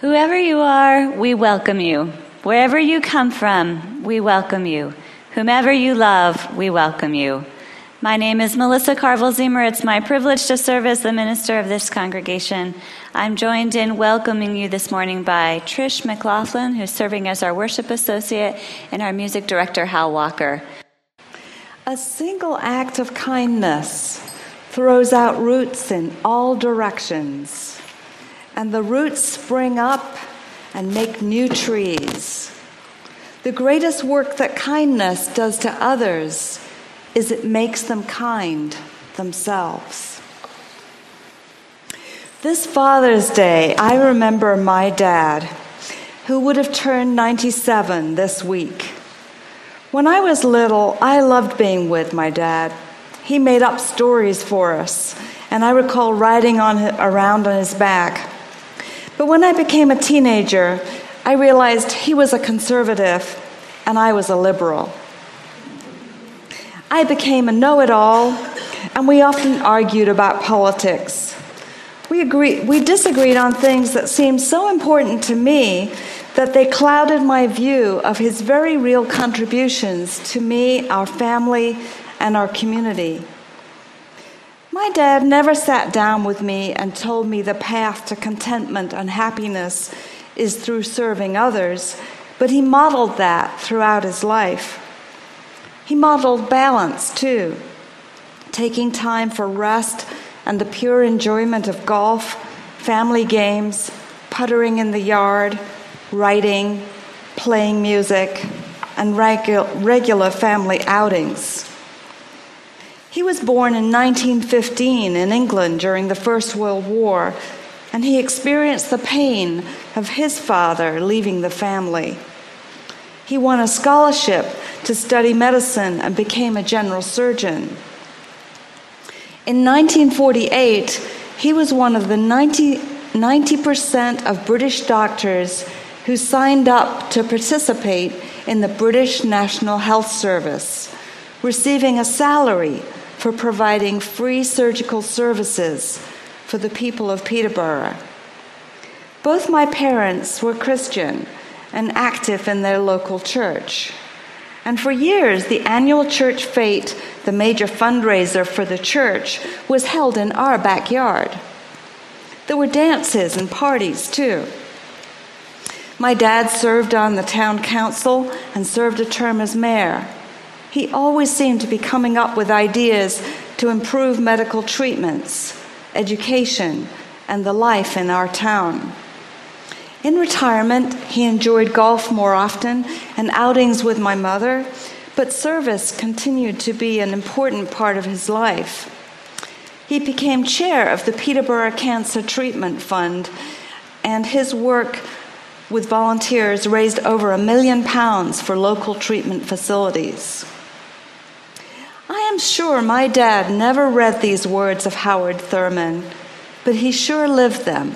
Whoever you are, we welcome you. Wherever you come from, we welcome you. Whomever you love, we welcome you. My name is Melissa Carville-Ziemer. It's my privilege to serve as the minister of this congregation. I'm joined in welcoming you this morning by Trish McLaughlin, who's serving as our worship associate, and our music director, Hal Walker. A single act of kindness throws out roots in all directions, and the roots spring up and make new trees. The greatest work that kindness does to others is it makes them kind themselves. This Father's Day, I remember my dad, who would have turned 97 this week. When I was little, I loved being with my dad. He made up stories for us, and I recall riding around on his back. But when I became a teenager, I realized he was a conservative and I was a liberal. I became a know-it-all, and we often argued about politics. We disagreed on things that seemed so important to me that they clouded my view of his very real contributions to me, our family, and our community. My dad never sat down with me and told me the path to contentment and happiness is through serving others, but he modeled that throughout his life. He modeled balance, too, taking time for rest and the pure enjoyment of golf, family games, puttering in the yard, writing, playing music, and regular family outings. He was born in 1915 in England during the First World War, and he experienced the pain of his father leaving the family. He won a scholarship to study medicine and became a general surgeon. In 1948, he was one of the 90% of British doctors who signed up to participate in the British National Health Service, receiving a salary for providing free surgical services for the people of Peterborough. Both my parents were Christian and active in their local church. And for years, the annual church fete, the major fundraiser for the church, was held in our backyard. There were dances and parties, too. My dad served on the town council and served a term as mayor. He always seemed to be coming up with ideas to improve medical treatments, education, and the life in our town. In retirement, he enjoyed golf more often and outings with my mother, but service continued to be an important part of his life. He became chair of the Peterborough Cancer Treatment Fund, and his work with volunteers raised over £1 million for local treatment facilities. I am sure my dad never read these words of Howard Thurman, but he sure lived them.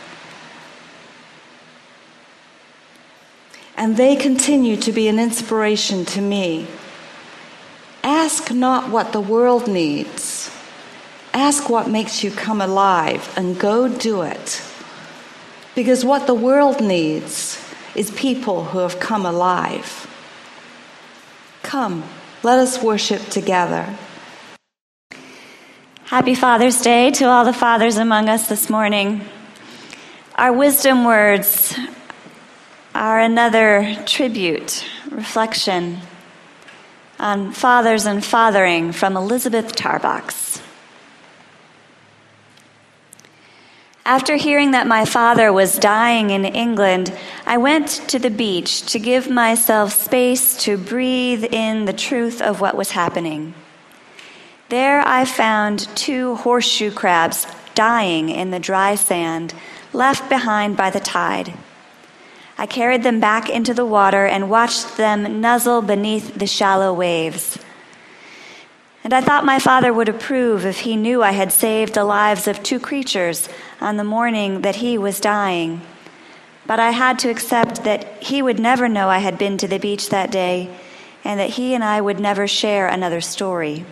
And they continue to be an inspiration to me. Ask not what the world needs. Ask what makes you come alive and go do it. Because what the world needs is people who have come alive. Come, let us worship together. Happy Father's Day to all the fathers among us this morning. Our wisdom words are another tribute, reflection on fathers and fathering from Elizabeth Tarbox. After hearing that my father was dying in England, I went to the beach to give myself space to breathe in the truth of what was happening. There I found 2 horseshoe crabs dying in the dry sand, left behind by the tide. I carried them back into the water and watched them nuzzle beneath the shallow waves. And I thought my father would approve if he knew I had saved the lives of 2 creatures on the morning that he was dying. But I had to accept that he would never know I had been to the beach that day, and that he and I would never share another story.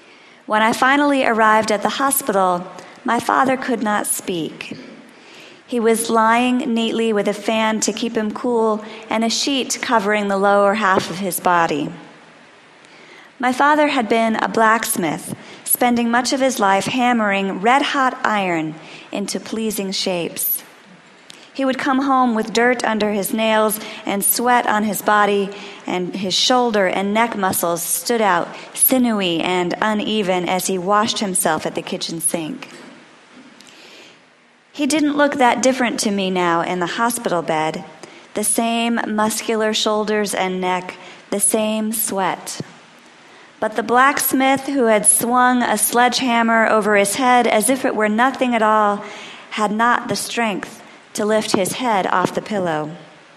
When I finally arrived at the hospital, my father could not speak. He was lying neatly with a fan to keep him cool and a sheet covering the lower half of his body. My father had been a blacksmith, spending much of his life hammering red-hot iron into pleasing shapes. He would come home with dirt under his nails and sweat on his body, and his shoulder and neck muscles stood out, sinewy and uneven, as he washed himself at the kitchen sink. He didn't look that different to me now in the hospital bed. The same muscular shoulders and neck, the same sweat. But the blacksmith who had swung a sledgehammer over his head as if it were nothing at all had not the strength to lift his head off the pillow.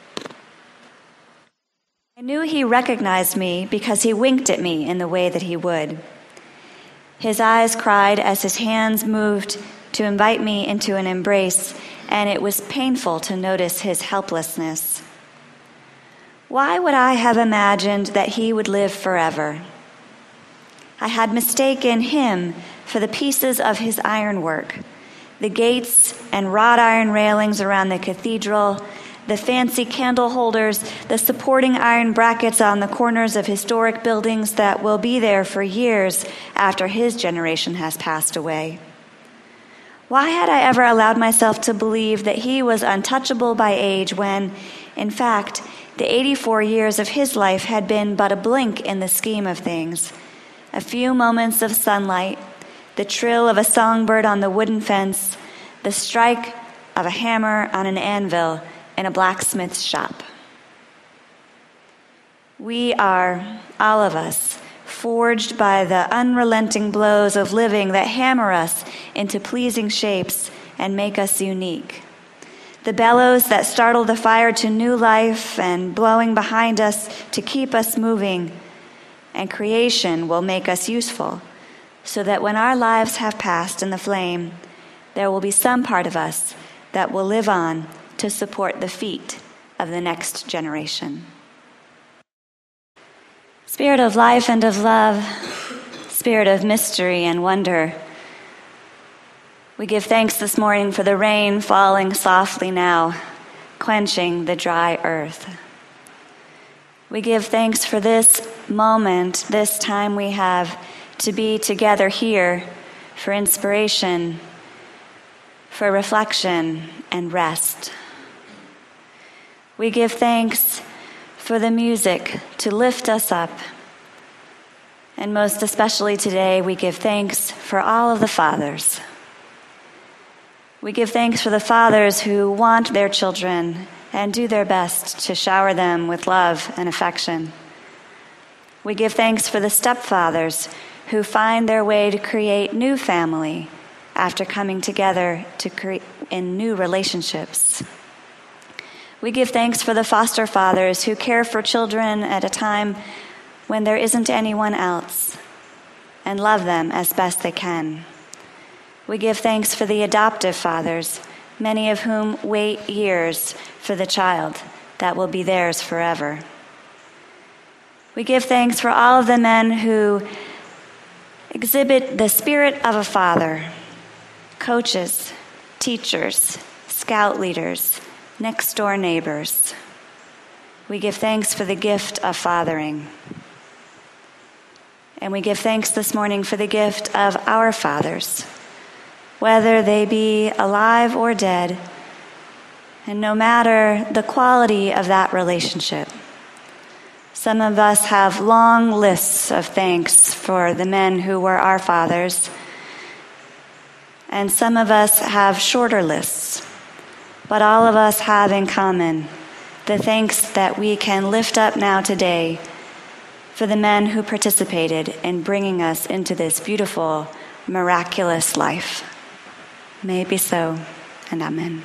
I knew he recognized me because he winked at me in the way that he would. His eyes cried as his hands moved to invite me into an embrace, and it was painful to notice his helplessness. Why would I have imagined that he would live forever? I had mistaken him for the pieces of his ironwork, the gates and wrought iron railings around the cathedral, the fancy candle holders, the supporting iron brackets on the corners of historic buildings that will be there for years after his generation has passed away. Why had I ever allowed myself to believe that he was untouchable by age when, in fact, the 84 years of his life had been but a blink in the scheme of things? A few moments of sunlight, the trill of a songbird on the wooden fence, the strike of a hammer on an anvil in a blacksmith's shop. We are, all of us, forged by the unrelenting blows of living that hammer us into pleasing shapes and make us unique. The bellows that startle the fire to new life and blowing behind us to keep us moving. And creation will make us useful, so that when our lives have passed in the flame, there will be some part of us that will live on to support the feet of the next generation. Spirit of life and of love, Spirit of mystery and wonder, we give thanks this morning for the rain falling softly now, quenching the dry earth. We give thanks for this moment, this time we have to be together here for inspiration, for reflection and rest. We give thanks for the music to lift us up. And most especially today, we give thanks for all of the fathers. We give thanks for the fathers who want their children and do their best to shower them with love and affection. We give thanks for the stepfathers who find their way to create new family after coming together in new relationships. We give thanks for the foster fathers who care for children at a time when there isn't anyone else and love them as best they can. We give thanks for the adoptive fathers, many of whom wait years for the child that will be theirs forever. We give thanks for all of the men who exhibit the spirit of a father, coaches, teachers, scout leaders, next-door neighbors. We give thanks for the gift of fathering. And we give thanks this morning for the gift of our fathers, whether they be alive or dead, and no matter the quality of that relationship. Some of us have long lists of thanks for the men who were our fathers, and some of us have shorter lists. But all of us have in common the thanks that we can lift up now today for the men who participated in bringing us into this beautiful, miraculous life. May it be so, and amen.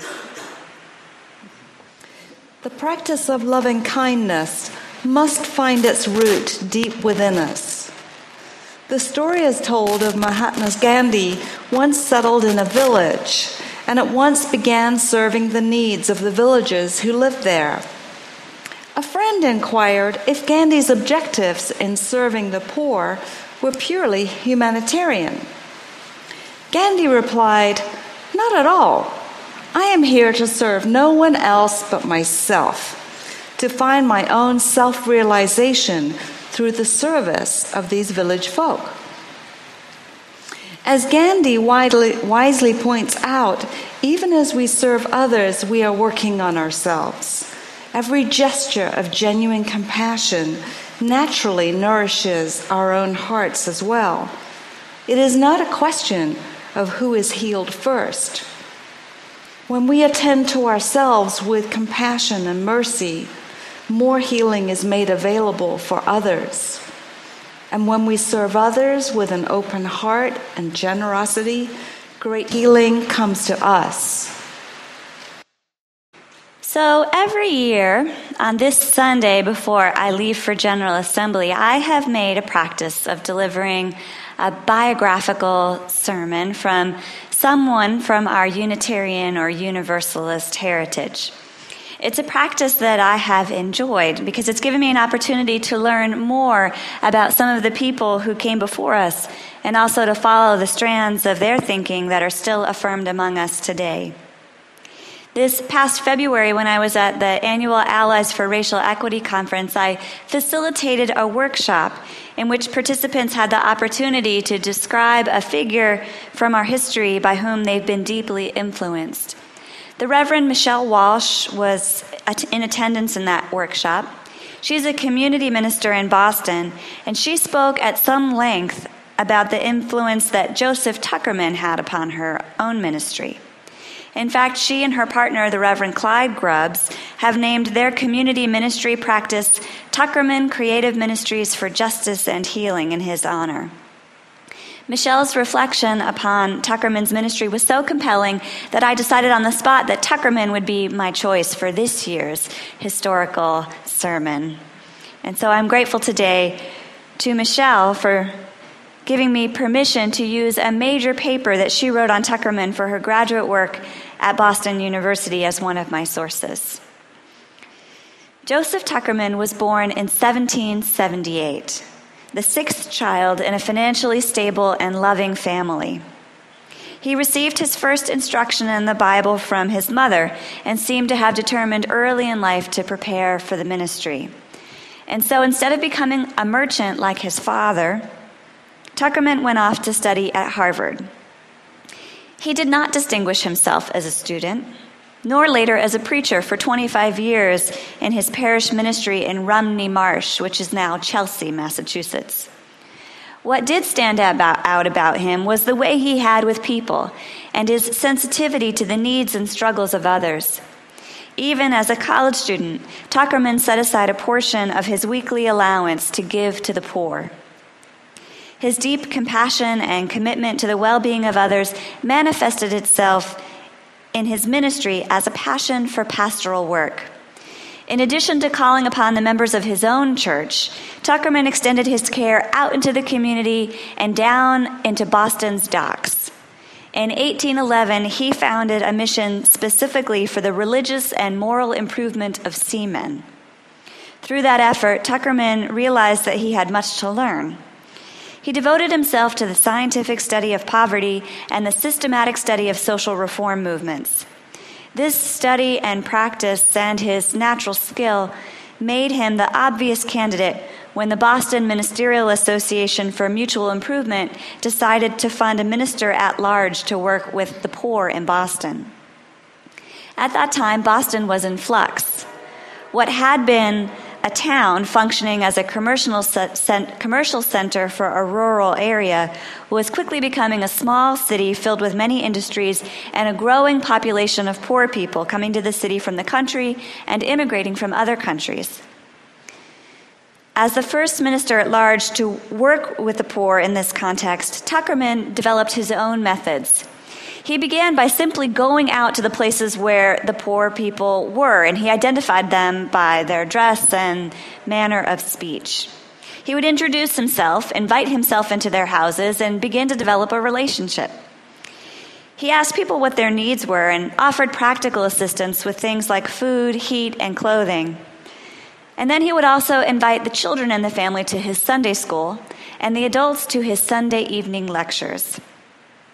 The practice of loving kindness must find its root deep within us. The story is told of Mahatma Gandhi once settled in a village and at once began serving the needs of the villagers who lived there. A friend inquired if Gandhi's objectives in serving the poor were purely humanitarian. Gandhi replied, "Not at all. I am here to serve no one else but myself, to find my own self-realization through the service of these village folk. As Gandhi wisely points out, even as we serve others, we are working on ourselves. Every gesture of genuine compassion naturally nourishes our own hearts as well. It is not a question of who is healed first. When we attend to ourselves with compassion and mercy, more healing is made available for others. And when we serve others with an open heart and generosity, great healing comes to us. So every year, on this Sunday before I leave for General Assembly, I have made a practice of delivering a biographical sermon from someone from our Unitarian or Universalist heritage. It's a practice that I have enjoyed because it's given me an opportunity to learn more about some of the people who came before us and also to follow the strands of their thinking that are still affirmed among us today. This past February, when I was at the annual Allies for Racial Equity Conference, I facilitated a workshop in which participants had the opportunity to describe a figure from our history by whom they've been deeply influenced. The Reverend Michelle Walsh was in attendance in that workshop. She's a community minister in Boston, and she spoke at some length about the influence that Joseph Tuckerman had upon her own ministry. In fact, she and her partner, the Reverend Clyde Grubbs, have named their community ministry practice Tuckerman Creative Ministries for Justice and Healing in his honor. Michelle's reflection upon Tuckerman's ministry was so compelling that I decided on the spot that Tuckerman would be my choice for this year's historical sermon. And so I'm grateful today to Michelle for giving me permission to use a major paper that she wrote on Tuckerman for her graduate work at Boston University as one of my sources. Joseph Tuckerman was born in 1778, the sixth child in a financially stable and loving family. He received his first instruction in the Bible from his mother and seemed to have determined early in life to prepare for the ministry. And so instead of becoming a merchant like his father, Tuckerman went off to study at Harvard. He did not distinguish himself as a student, nor later as a preacher for 25 years in his parish ministry in Rumney Marsh, which is now Chelsea, Massachusetts. What did stand out about him was the way he had with people and his sensitivity to the needs and struggles of others. Even as a college student, Tuckerman set aside a portion of his weekly allowance to give to the poor. His deep compassion and commitment to the well-being of others manifested itself in his ministry as a passion for pastoral work. In addition to calling upon the members of his own church, Tuckerman extended his care out into the community and down into Boston's docks. In 1811, he founded a mission specifically for the religious and moral improvement of seamen. Through that effort, Tuckerman realized that he had much to learn. He devoted himself to the scientific study of poverty and the systematic study of social reform movements. This study and practice and his natural skill made him the obvious candidate when the Boston Ministerial Association for Mutual Improvement decided to fund a minister at large to work with the poor in Boston. At that time, Boston was in flux. What had been a town functioning as a commercial center for a rural area was quickly becoming a small city filled with many industries and a growing population of poor people coming to the city from the country and immigrating from other countries. As the first minister at large to work with the poor in this context, Tuckerman developed his own methods. He began by simply going out to the places where the poor people were, and he identified them by their dress and manner of speech. He would introduce himself, invite himself into their houses, and begin to develop a relationship. He asked people what their needs were and offered practical assistance with things like food, heat, and clothing. And then he would also invite the children in the family to his Sunday school and the adults to his Sunday evening lectures.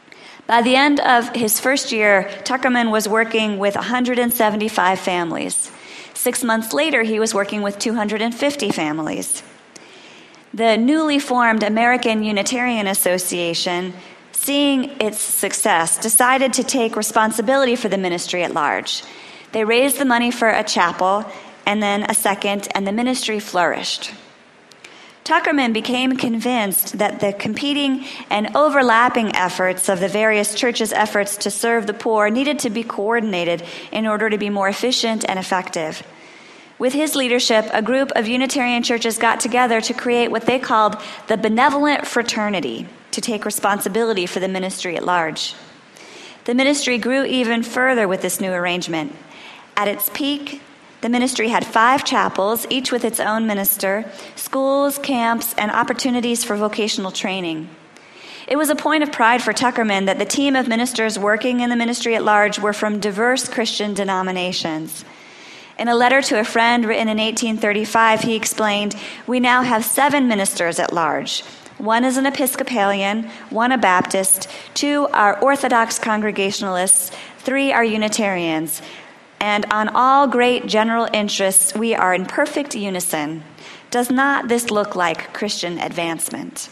By the end of his first year, Tuckerman was working with 175 families. 6 months later, he was working with 250 families. The newly formed American Unitarian Association, seeing its success, decided to take responsibility for the ministry at large. They raised the money for a chapel, and then a second, and the ministry flourished. Tuckerman became convinced that the competing and overlapping efforts of the various churches' efforts to serve the poor needed to be coordinated in order to be more efficient and effective. With his leadership, a group of Unitarian churches got together to create what they called the Benevolent Fraternity, to take responsibility for the ministry at large. The ministry grew even further with this new arrangement. At its peak, the ministry had 5 chapels, each with its own minister, schools, camps, and opportunities for vocational training. It was a point of pride for Tuckerman that the team of ministers working in the ministry at large were from diverse Christian denominations. In a letter to a friend written in 1835, he explained, "We now have 7 ministers at large. 1 is an Episcopalian, 1 a Baptist, 2 are Orthodox Congregationalists, 3 are Unitarians. And on all great general interests, we are in perfect unison. Does not this look like Christian advancement?"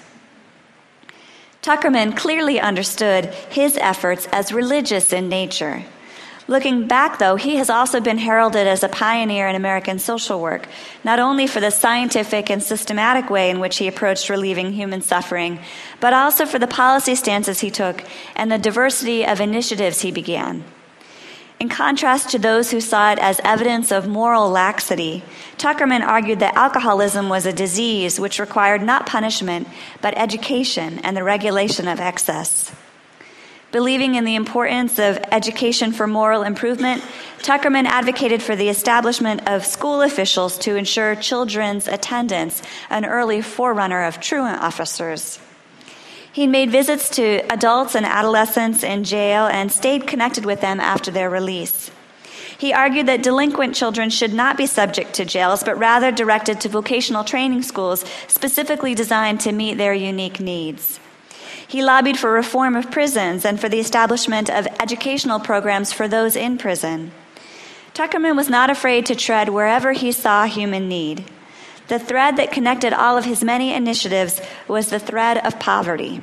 Tuckerman clearly understood his efforts as religious in nature. Looking back, though, he has also been heralded as a pioneer in American social work, not only for the scientific and systematic way in which he approached relieving human suffering, but also for the policy stances he took and the diversity of initiatives he began. In contrast to those who saw it as evidence of moral laxity, Tuckerman argued that alcoholism was a disease which required not punishment, but education and the regulation of excess. Believing in the importance of education for moral improvement, Tuckerman advocated for the establishment of school officials to ensure children's attendance, an early forerunner of truant officers. He made visits to adults and adolescents in jail and stayed connected with them after their release. He argued that delinquent children should not be subject to jails, but rather directed to vocational training schools specifically designed to meet their unique needs. He lobbied for reform of prisons and for the establishment of educational programs for those in prison. Tuckerman was not afraid to tread wherever he saw human need. The thread that connected all of his many initiatives was the thread of poverty.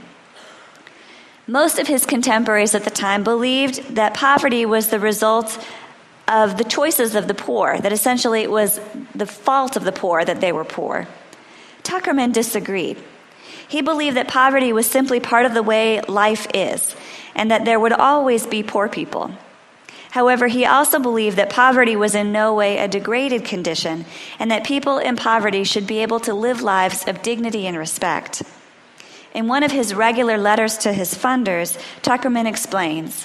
Most of his contemporaries at the time believed that poverty was the result of the choices of the poor, that essentially it was the fault of the poor that they were poor. Tuckerman disagreed. He believed that poverty was simply part of the way life is, and that there would always be poor people. However, he also believed that poverty was in no way a degraded condition, and that people in poverty should be able to live lives of dignity and respect. In one of his regular letters to his funders, Tuckerman explains,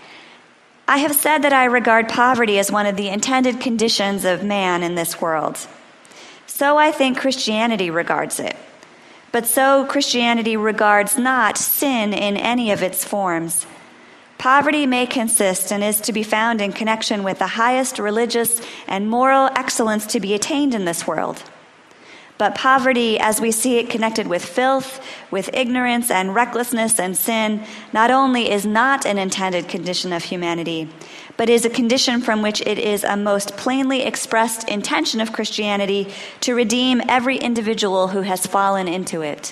"I have said that I regard poverty as one of the intended conditions of man in this world. So I think Christianity regards it. But so Christianity regards not sin in any of its forms. Poverty may consist and is to be found in connection with the highest religious and moral excellence to be attained in this world. But poverty, as we see it connected with filth, with ignorance and recklessness and sin, not only is not an intended condition of humanity, but is a condition from which it is a most plainly expressed intention of Christianity to redeem every individual who has fallen into it."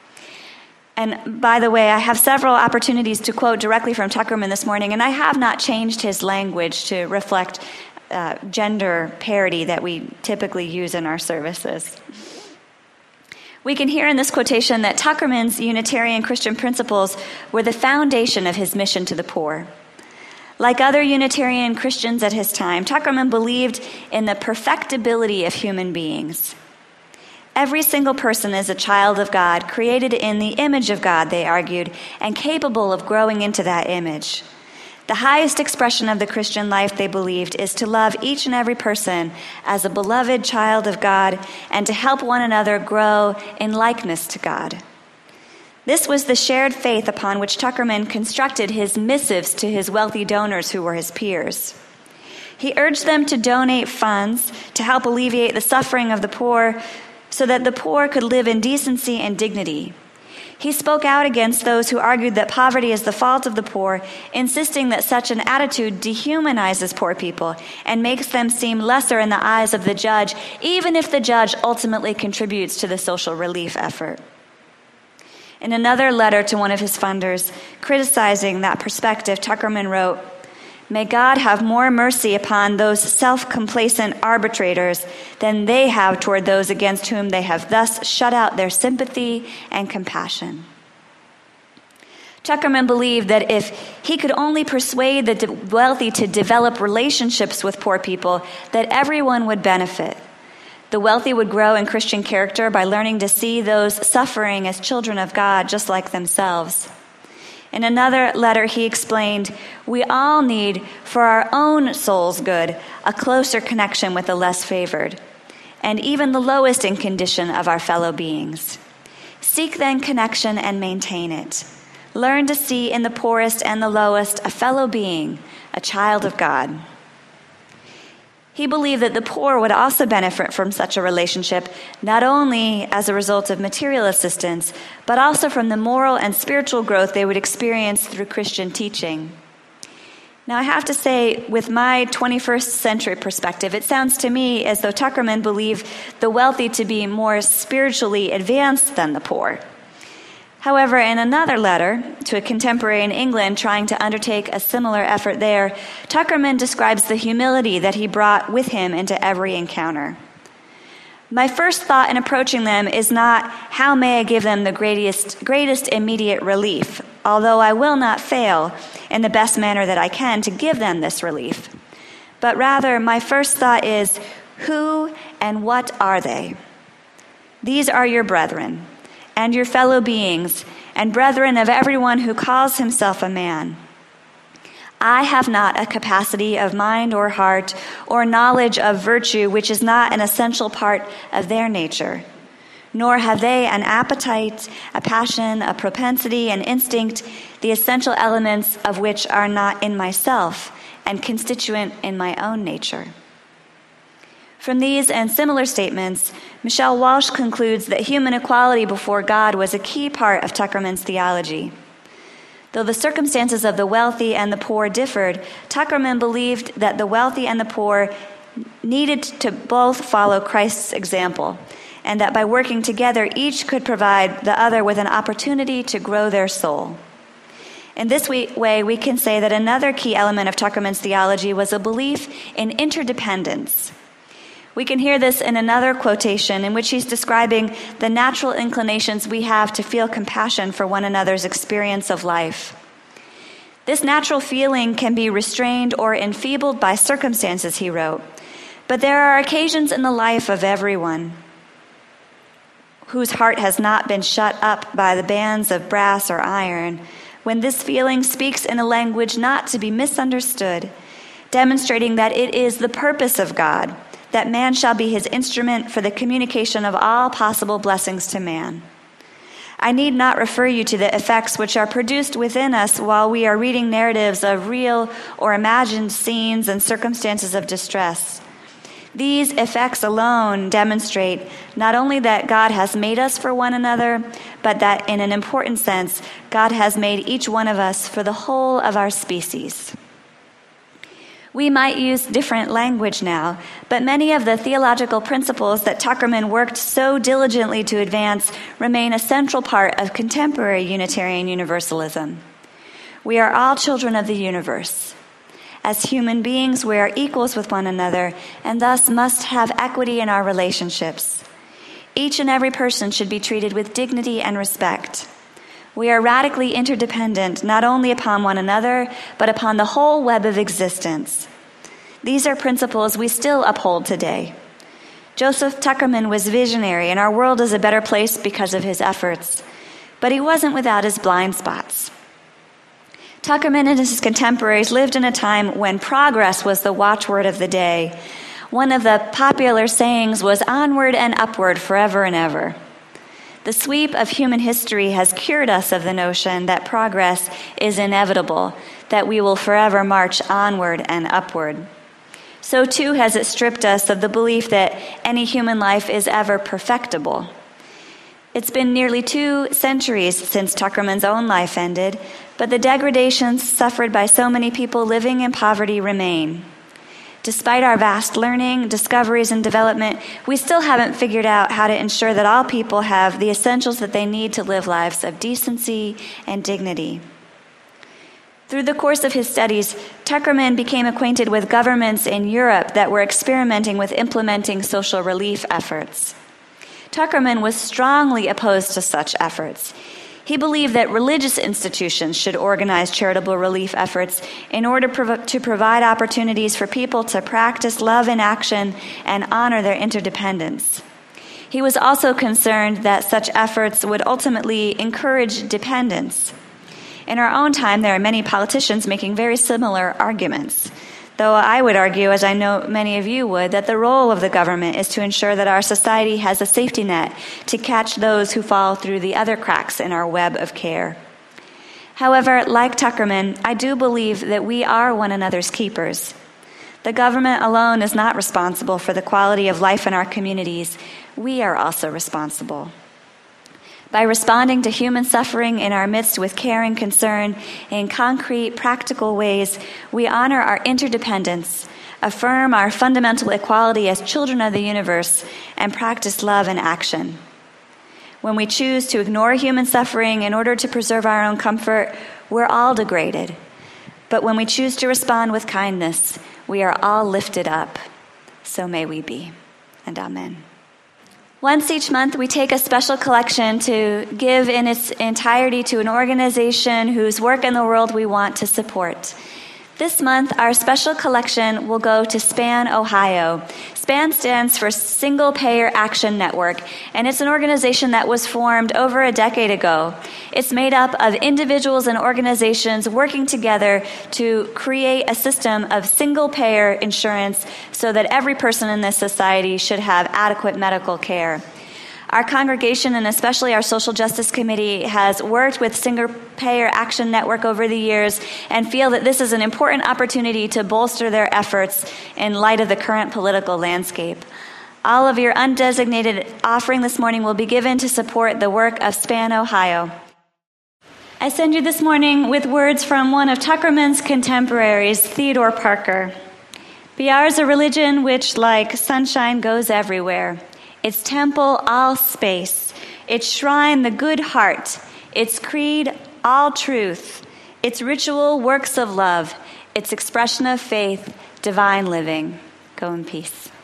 And by the way, I have several opportunities to quote directly from Tuckerman this morning, and I have not changed his language to reflect gender parity that we typically use in our services. We can hear in this quotation that Tuckerman's Unitarian Christian principles were the foundation of his mission to the poor. Like other Unitarian Christians at his time, Tuckerman believed in the perfectibility of human beings. Every single person is a child of God, created in the image of God, they argued, and capable of growing into that image. The highest expression of the Christian life, they believed, is to love each and every person as a beloved child of God and to help one another grow in likeness to God. This was the shared faith upon which Tuckerman constructed his missives to his wealthy donors who were his peers. He urged them to donate funds to help alleviate the suffering of the poor so that the poor could live in decency and dignity. He spoke out against those who argued that poverty is the fault of the poor, insisting that such an attitude dehumanizes poor people and makes them seem lesser in the eyes of the judge, even if the judge ultimately contributes to the social relief effort. In another letter to one of his funders, criticizing that perspective, Tuckerman wrote, "May God have more mercy upon those self-complacent arbitrators than they have toward those against whom they have thus shut out their sympathy and compassion." Tuckerman believed that if he could only persuade the wealthy to develop relationships with poor people, that everyone would benefit. The wealthy would grow in Christian character by learning to see those suffering as children of God, just like themselves. In another letter, he explained, "We all need, for our own soul's good, a closer connection with the less favored, and even the lowest in condition of our fellow beings. Seek then connection and maintain it. Learn to see in the poorest and the lowest a fellow being, a child of God." He believed that the poor would also benefit from such a relationship, not only as a result of material assistance, but also from the moral and spiritual growth they would experience through Christian teaching. Now, I have to say, with my 21st century perspective, it sounds to me as though Tuckerman believed the wealthy to be more spiritually advanced than the poor. However, in another letter to a contemporary in England trying to undertake a similar effort there, Tuckerman describes the humility that he brought with him into every encounter. "My first thought in approaching them is not, how may I give them the greatest immediate relief, although I will not fail in the best manner that I can to give them this relief. But rather, my first thought is, who and what are they? These are your brethren, and your fellow beings, and brethren of everyone who calls himself a man. I have not a capacity of mind or heart or knowledge of virtue which is not an essential part of their nature, nor have they an appetite, a passion, a propensity, an instinct, the essential elements of which are not in myself and constituent in my own nature." From these and similar statements, Michelle Walsh concludes that human equality before God was a key part of Tuckerman's theology. Though the circumstances of the wealthy and the poor differed, Tuckerman believed that the wealthy and the poor needed to both follow Christ's example, and that by working together, each could provide the other with an opportunity to grow their soul. In this way, we can say that another key element of Tuckerman's theology was a belief in interdependence. We can hear this in another quotation in which he's describing the natural inclinations we have to feel compassion for one another's experience of life. This natural feeling can be restrained or enfeebled by circumstances, he wrote, but there are occasions in the life of everyone whose heart has not been shut up by the bands of brass or iron, when this feeling speaks in a language not to be misunderstood, demonstrating that it is the purpose of God that man shall be his instrument for the communication of all possible blessings to man. I need not refer you to the effects which are produced within us while we are reading narratives of real or imagined scenes and circumstances of distress. These effects alone demonstrate not only that God has made us for one another, but that in an important sense, God has made each one of us for the whole of our species. We might use different language now, but many of the theological principles that Tuckerman worked so diligently to advance remain a central part of contemporary Unitarian Universalism. We are all children of the universe. As human beings, we are equals with one another and thus must have equity in our relationships. Each and every person should be treated with dignity and respect. We are radically interdependent, not only upon one another, but upon the whole web of existence. These are principles we still uphold today. Joseph Tuckerman was visionary, and our world is a better place because of his efforts. But he wasn't without his blind spots. Tuckerman and his contemporaries lived in a time when progress was the watchword of the day. One of the popular sayings was onward and upward forever and ever. The sweep of human history has cured us of the notion that progress is inevitable, that we will forever march onward and upward. So too has it stripped us of the belief that any human life is ever perfectible. It's been nearly 2 centuries since Tuckerman's own life ended, but the degradations suffered by so many people living in poverty remain. Despite our vast learning, discoveries, and development, we still haven't figured out how to ensure that all people have the essentials that they need to live lives of decency and dignity. Through the course of his studies, Tuckerman became acquainted with governments in Europe that were experimenting with implementing social relief efforts. Tuckerman was strongly opposed to such efforts. He believed that religious institutions should organize charitable relief efforts in order to provide opportunities for people to practice love in action and honor their interdependence. He was also concerned that such efforts would ultimately encourage dependence. In our own time, there are many politicians making very similar arguments, though I would argue, as I know many of you would, that the role of the government is to ensure that our society has a safety net to catch those who fall through the other cracks in our web of care. However, like Tuckerman, I do believe that we are one another's keepers. The government alone is not responsible for the quality of life in our communities. We are also responsible. By responding to human suffering in our midst with care and concern in concrete, practical ways, we honor our interdependence, affirm our fundamental equality as children of the universe, and practice love in action. When we choose to ignore human suffering in order to preserve our own comfort, we're all degraded. But when we choose to respond with kindness, we are all lifted up. So may we be. And amen. Once each month, we take a special collection to give in its entirety to an organization whose work in the world we want to support. This month, our special collection will go to SPAN Ohio. SPAN stands for Single Payer Action Network, and it's an organization that was formed over a decade ago. It's made up of individuals and organizations working together to create a system of single-payer insurance so that every person in this society should have adequate medical care. Our congregation, and especially our Social Justice Committee, has worked with Single Payer Action Network over the years and feel that this is an important opportunity to bolster their efforts in light of the current political landscape. All of your undesignated offering this morning will be given to support the work of SPAN Ohio. I send you this morning with words from one of Tuckerman's contemporaries, Theodore Parker. Be ours a religion which, like sunshine, goes everywhere. Its temple, all space. Its shrine, the good heart. Its creed, all truth. Its ritual, works of love. Its expression of faith, divine living. Go in peace.